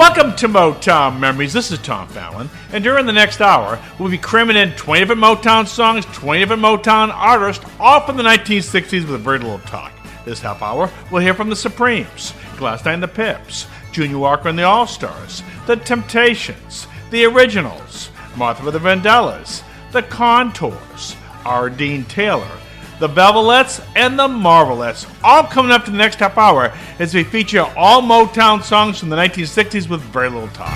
Welcome to Motown Memories. This is Tom Fallon, and during the next hour, we'll be cramming in 20 different Motown songs, 20 different Motown artists, all from the 1960s with very little talk. This half hour, we'll hear from the Supremes, Gladys Knight and the Pips, Junior Walker and the All-Stars, the Temptations, the Originals, Martha with the Vandellas, the Contours, R. Dean Taylor, the Velvelettes, and the Marvelettes, all coming up to the next half hour as we feature all Motown songs from the 1960s with very little talk.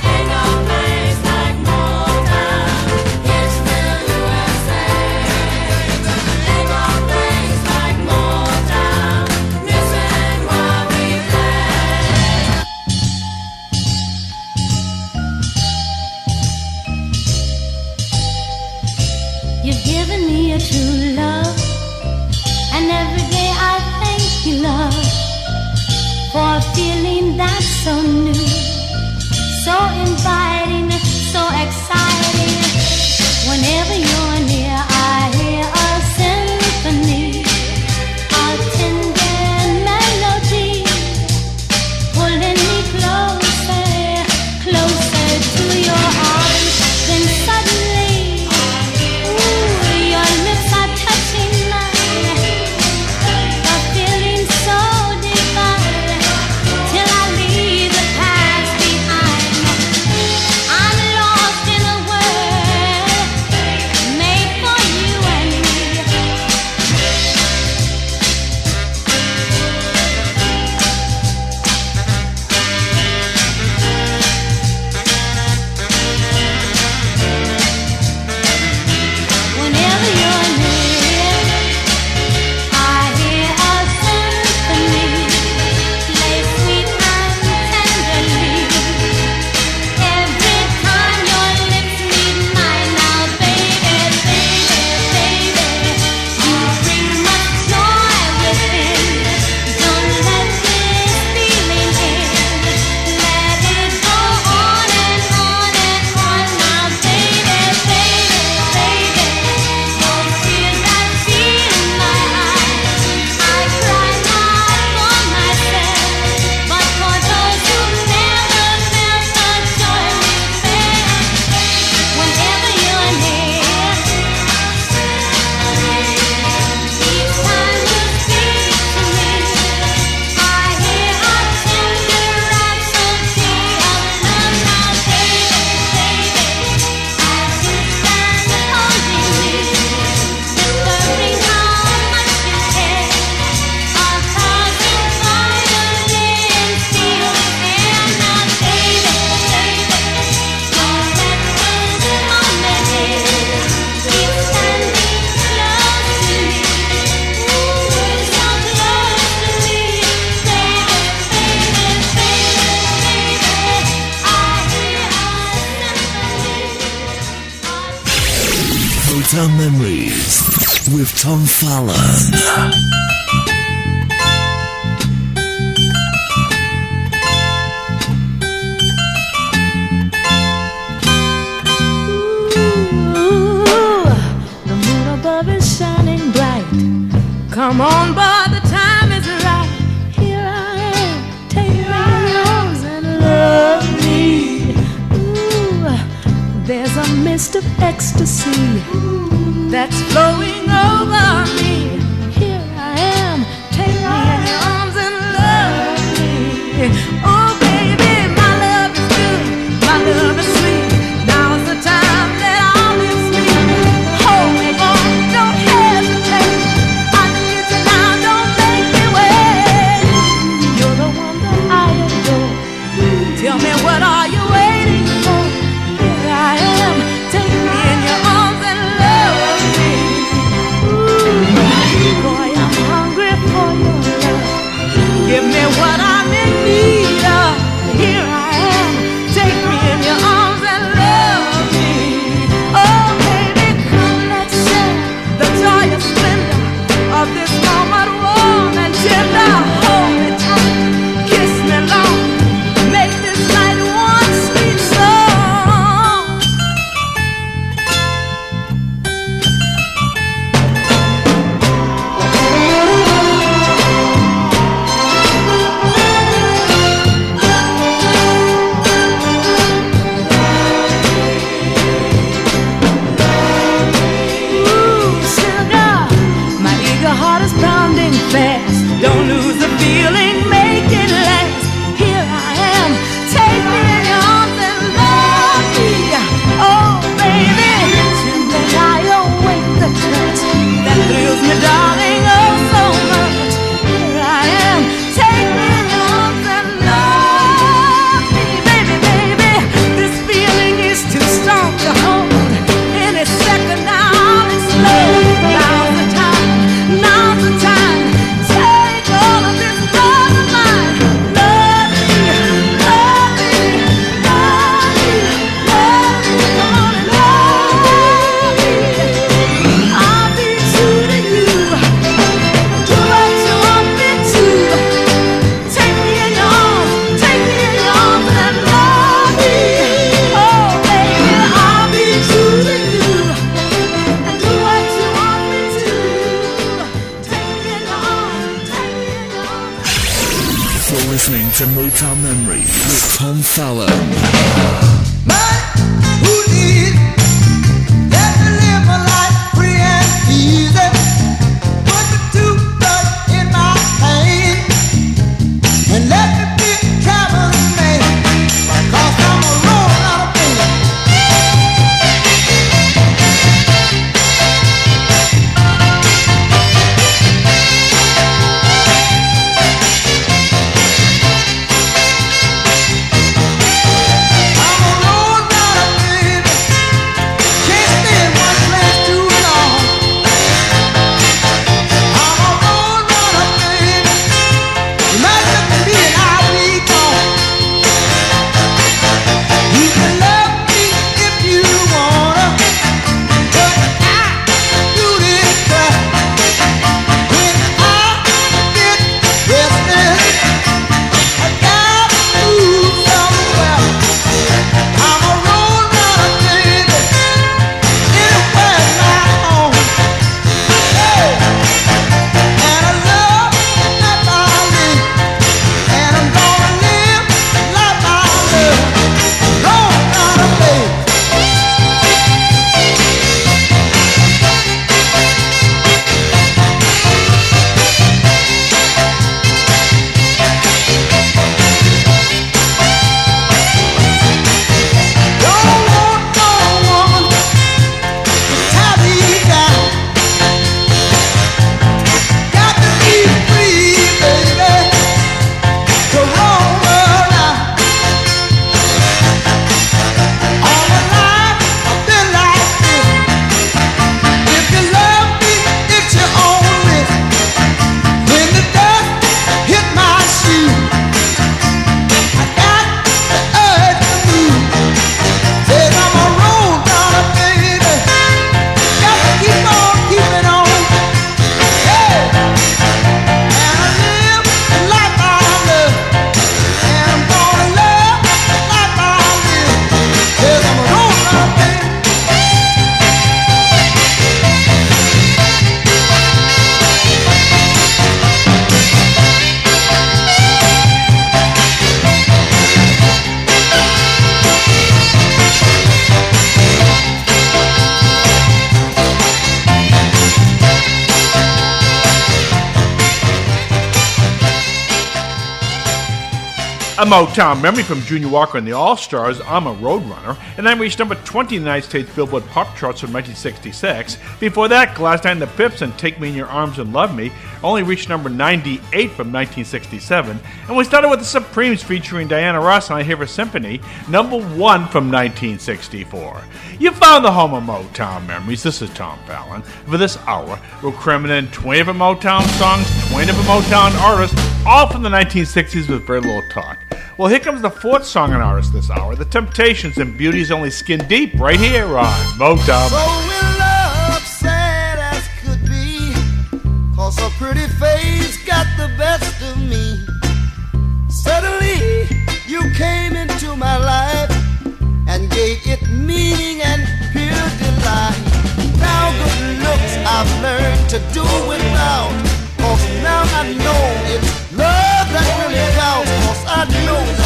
You've given me a true love, and every day I thank you, love, for a feeling that's so new, so inviting, so exciting. Whenever you're near, I hear a symphony, a tender melody, pulling me closer, closer to your arms. Then suddenly, ooh, your lips are touching mine, a feeling so divine, till I leave the past behind. I'm lost in a world made for you and me. Whenever you're near, I hear a symphony, play sweet and tenderly. Every time your lips meet mine, now baby, baby, baby, you bring much joy within. Don't let this feeling end. Let it go on and on and on. Now baby, baby, baby, those tears I see in my eyes, I cry not for myself, but for those who never felt the joy we felt. Whenever you're near, each time you speak to me, I hear a tender rhapsody of love. Now baby, baby, as you stand holding me, whispering how much you care, a thousand violins feel the air. Now baby, baby, don't let this moment end. Keep standing close to me, ooh, so close to me, baby, baby, baby, baby. I hear a symphony. Motown Memories with Tom Fallon. Ooh, the moon above is shining bright. Come on, boy, the time is right. Here I am, take me in your arms and love me. Ooh, there's a mist of ecstasy that's flowing over me. Here I am, take me in your arms and love me. Oh, baby, my love is good, my love is sweet. Now's the time that I'll be sweet. Hold on, don't hesitate. I need you now, don't make me wait. You're the one that I adore. Tell me, what are you waiting for? Here I am, take me in your arms and love me. to Motown Memories with Tom Fallon. Who needs let me live my life free and easy? Put the toothbrush in my hand and let me be a traveling man, 'cause I'm a roll out of pain. A Motown memory from Junior Walker and the All-Stars, I'm a Roadrunner, and then reached number 20 in the United States Billboard Pop Charts from 1966. Before that, Glass Eye and the Pips and Take Me in Your Arms and Love Me only reached number 98 from 1967. And we started with the Supremes featuring Diana Ross and I Hear a Symphony, number 1 from 1964. You found the home of Motown memories. This is Tom Fallon. For this hour, we're cramming in 20 different Motown songs, 20 different Motown artists, all from the 1960s with very little talk. Well, here comes the fourth song and artist this hour, The Temptations and Beauty's Only Skin Deep, right here on Motown. So in love, sad as could be, 'cause her pretty face got the best of me. Suddenly, you came into my life and gave it meaning and pure delight. Now good looks I've learned to do without, 'cause now I know it's love that really counts, 'cause I know that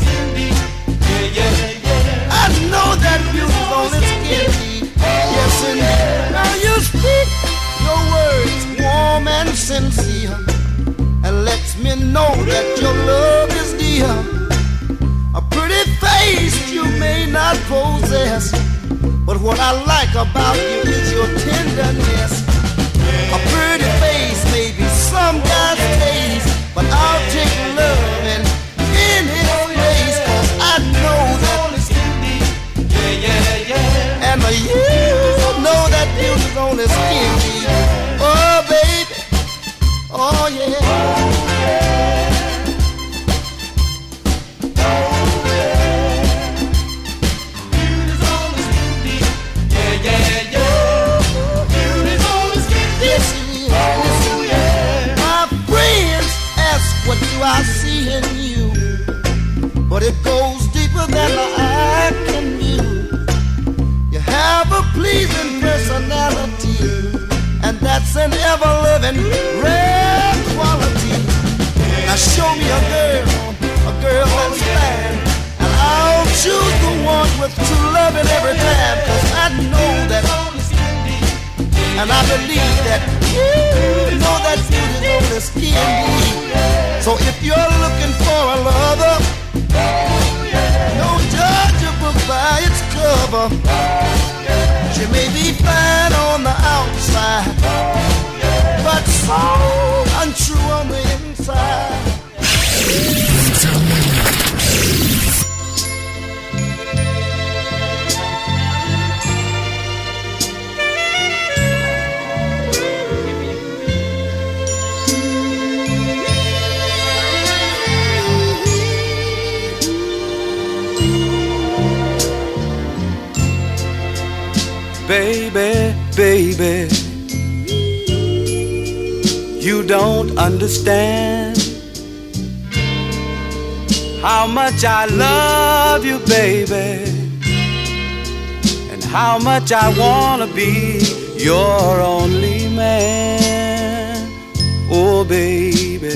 I know that beauty's on its skin deep. Yes, and now you speak your words warm and sincere, and lets me know that your love is dear. A pretty face you may not possess, but what I like about you is your tenderness. A pretty face may be some guy's taste, but I'll take love and in his place, 'cause I know that. And you know that beauty's on the skin deep. Oh, baby. Oh, yeah. What do I see in you? But it goes deeper than the eye can view. You have a pleasing personality, and that's an ever-living rare quality. Now show me a girl that's fine. And I'll choose the one with true loving every time. 'Cause I know that, and I believe that, you know that beauty's only skin deep. So if you're looking for a lover, don't judge a book by its cover. She may be fine on the outside, but so untrue on the inside. Baby, baby, you don't understand how much I love you, baby, and how much I wanna be your only man. Oh, baby.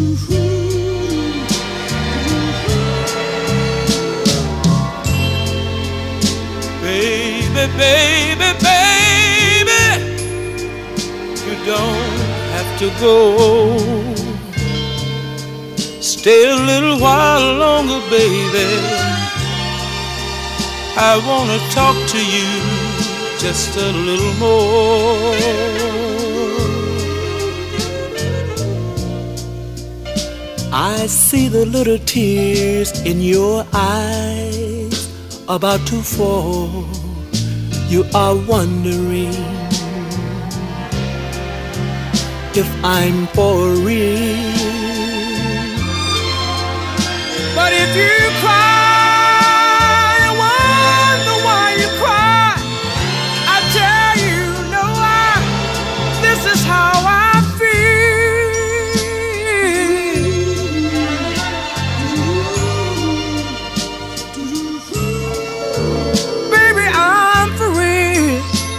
Baby, baby, baby, you don't have to go. Stay a little while longer, baby. I wanna talk to you just a little more. I see the little tears in your eyes about to fall. You are wondering if I'm for real. But if you cry, I wonder why you cry. I tell you, no, this is how I feel. Baby, I'm for real.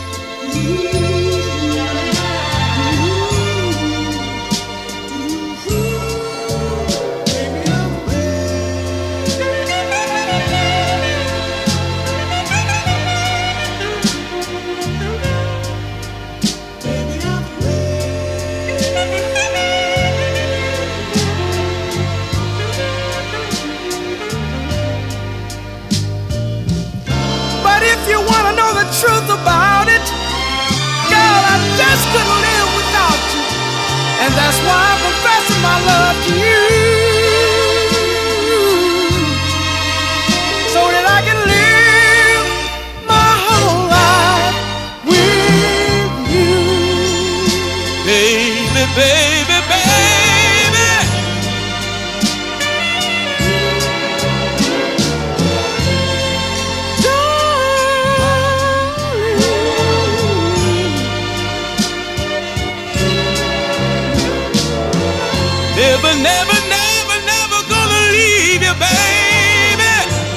Truth about it, girl, I just couldn't live without you, and that's why I'm confessing my love to you, so that I can live my whole life with you, baby, baby, baby. Never, never, never, never gonna leave you, baby.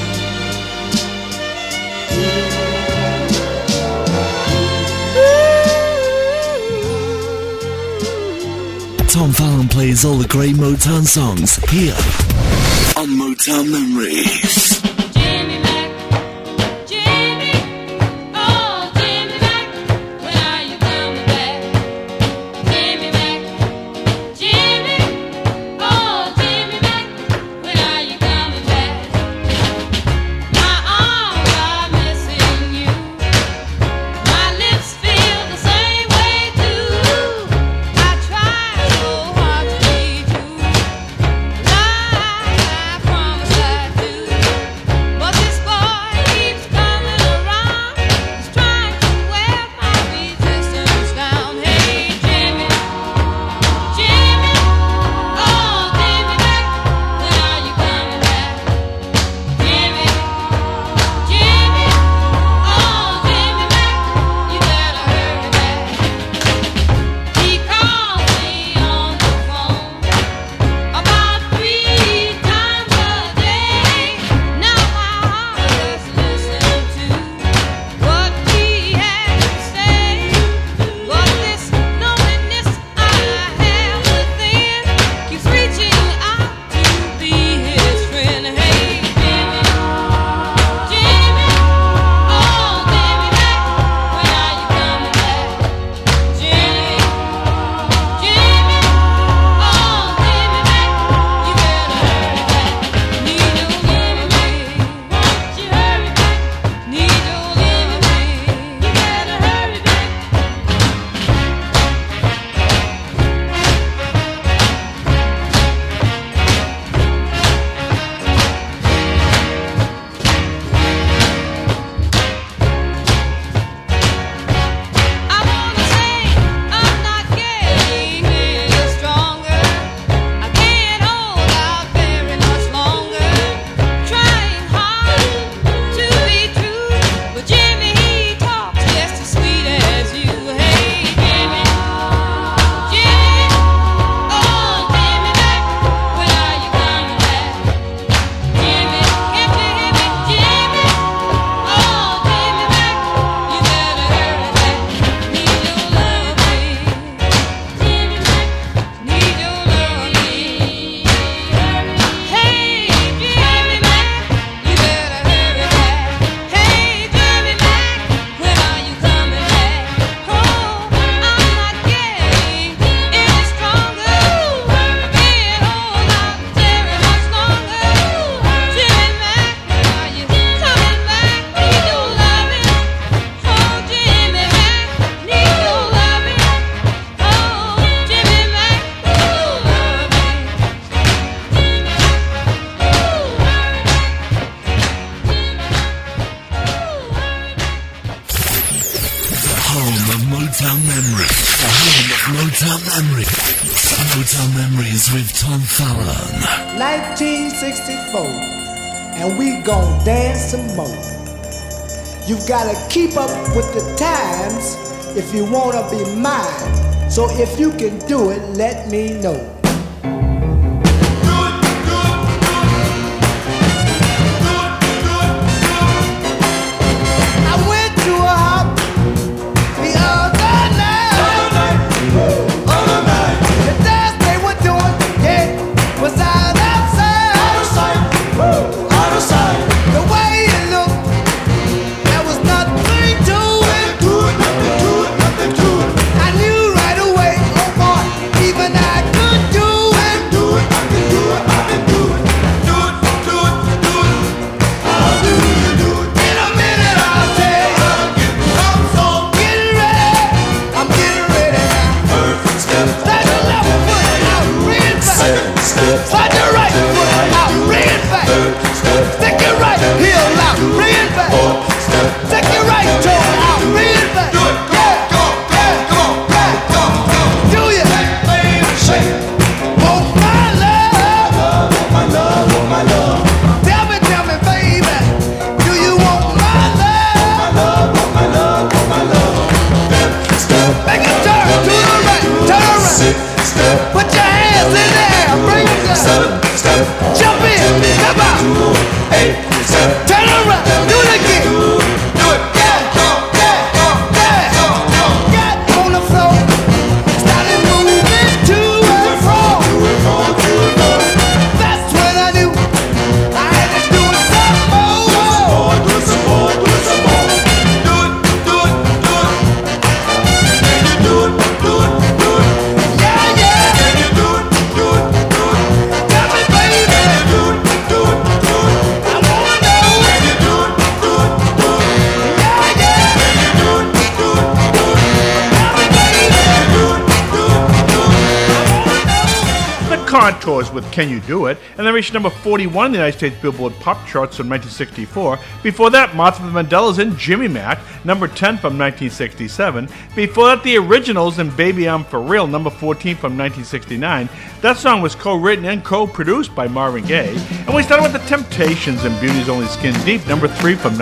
Tom Fallon plays all the great Motown songs here on Motown Memories. Jimmy Mac, Jimmy, oh Jimmy Mac, when are you coming back? Jimmy Mac, Jimmy, oh Jimmy Mac, when are you coming back? My arms are missing you, my lips feel the same way too. I try so hard to be true, like I promised I'd do. of Motown Memories. The home of Motown Memories. Motown Memories with Tom Fallon. 1964, and we gon' dance some more. You've gotta keep up with the times if you wanna be mine. So if you can do it, let me know. Contours with Can You Do It, and they reached number 41 in the United States Billboard Pop Charts from 1964. Before that, Martha Vandellas and Jimmy Mack, number 10 from 1967. Before that, the Originals and Baby I'm For Real, number 14 from 1969. That song was co-written and co-produced by Marvin Gaye. And we started with The Temptations and Beauty's Only Skin Deep, number 3 from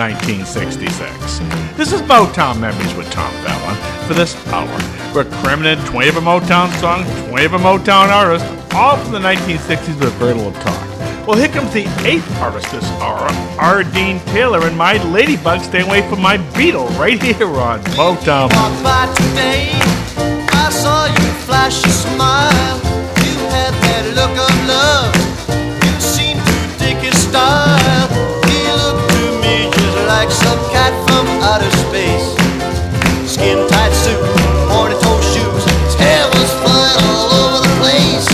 1966. This is Motown Memories with Tom Fallon for this hour. We're cramming in 20 of a Motown songs, 20 of a Motown artists, all from the 1960s with very little talk. Well, here comes the 8th artist this hour, R. Dean Taylor, and my Ladybug, Stay Away From My Beetle, right here on Motown. Walked by today, I saw you flash a smile. You had that look of love, you seemed to dig his style. He looked to me just like some cat from outer space. Skin-tight suit, horny-toe shoes, his hair was flying all over the place.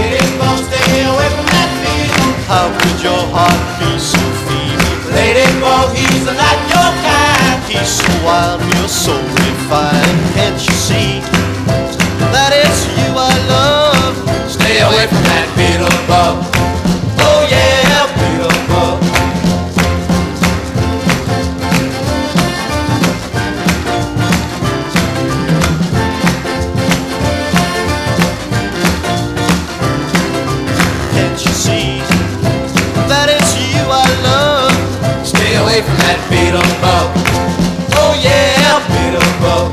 How could your heart be so feeble? Ladybug, he's not your kind. He's so wild, you're so refined. Can't you see that it's you I love? Stay away from that Beetlebug. Oh yeah, Beetlebug. Can't you see that it's you I love? Stay away from that Beetlebug. Oh yeah, Beetlebug.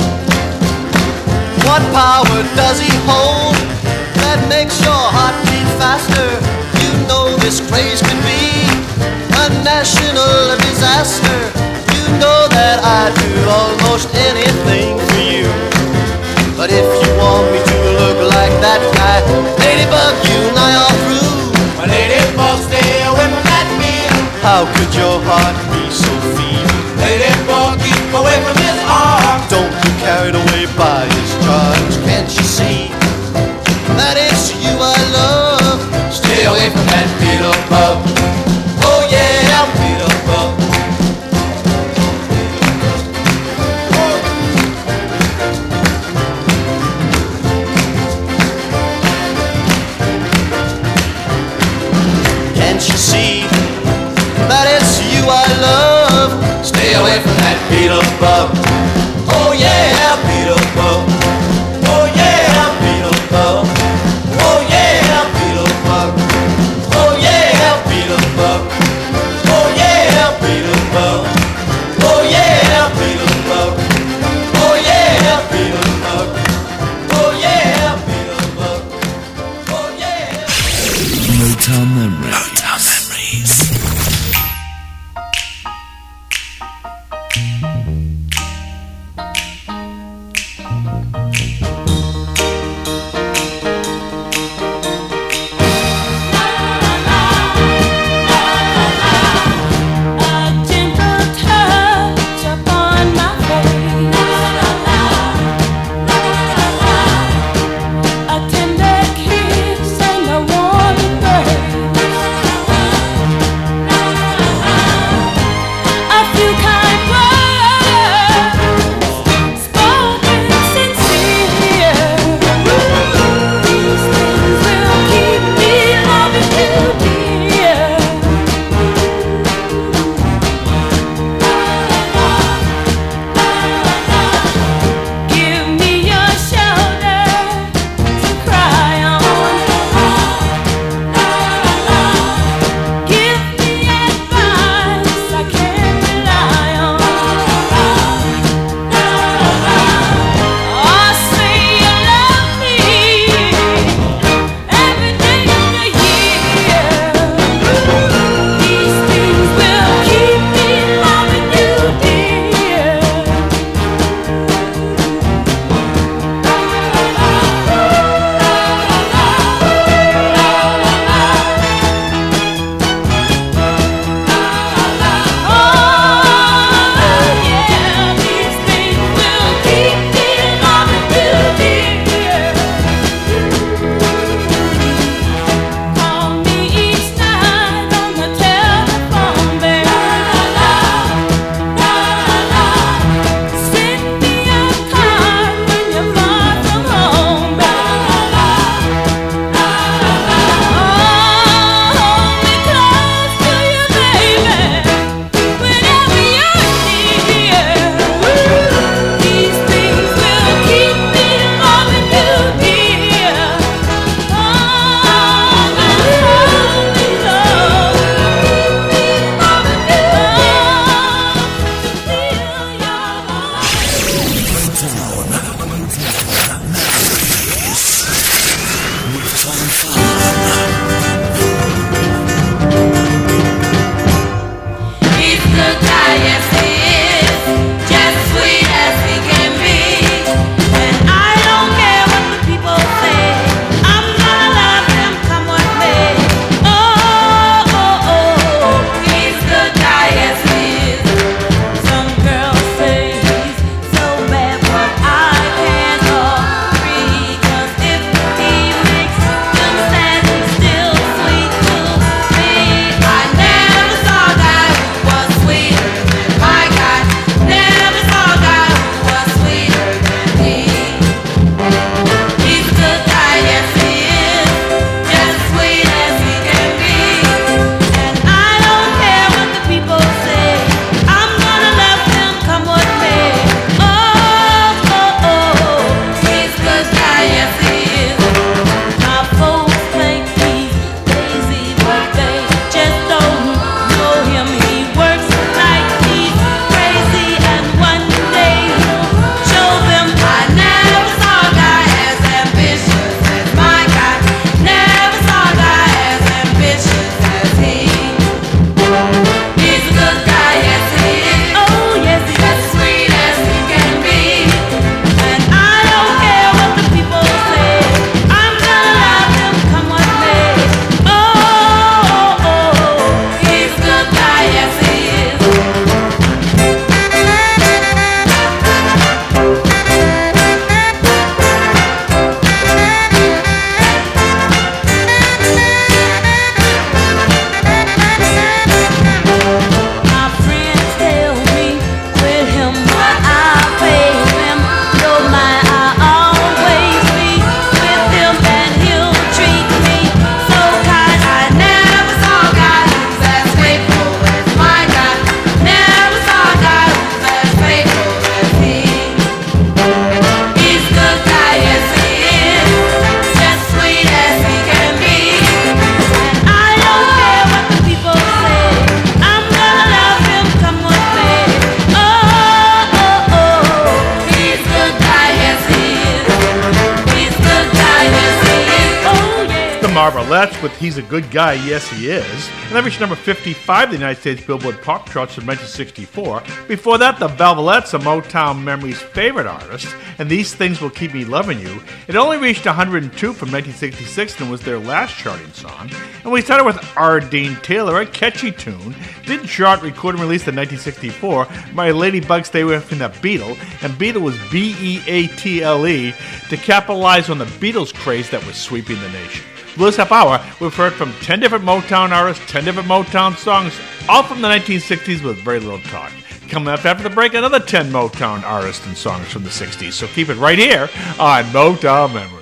What power does he hold that makes your heart beat faster? You know this craze can be a national disaster. You know that I'd do almost anything for you. But if you want me to look like that guy, Ladybug, you and I are through. My Ladybug, stay away from that Beetle. How could your heart be so feeble? Ladybug, keep away from his arm. Don't be carried away by his charms. Can't you see that it's you I love? Stay away from that Beetlebug. Oh yeah, Beetlebug. Can't you see that it's you I love? Sincere Barbara Letts with He's a Good Guy, Yes He Is. And that reached number 55 of the United States Billboard Pop Charts in 1964. Before that, the Velvets, a Motown Memories favorite artist, and These Things Will Keep Me Loving You. It only reached 102 from 1966 and was their last charting song. And we started with R. Dean Taylor, a catchy tune. Didn't chart, record, and release in 1964 by Ladybug Stay Away from the Beatle, and Beatle was B-E-A-T-L-E, to capitalize on the Beatles craze that was sweeping the nation. For this half hour, we've heard from 10 different Motown artists, 10 different Motown songs, all from the 1960s with very little talk. Coming up after the break, another 10 Motown artists and songs from the 60s. So keep it right here on Motown Memories.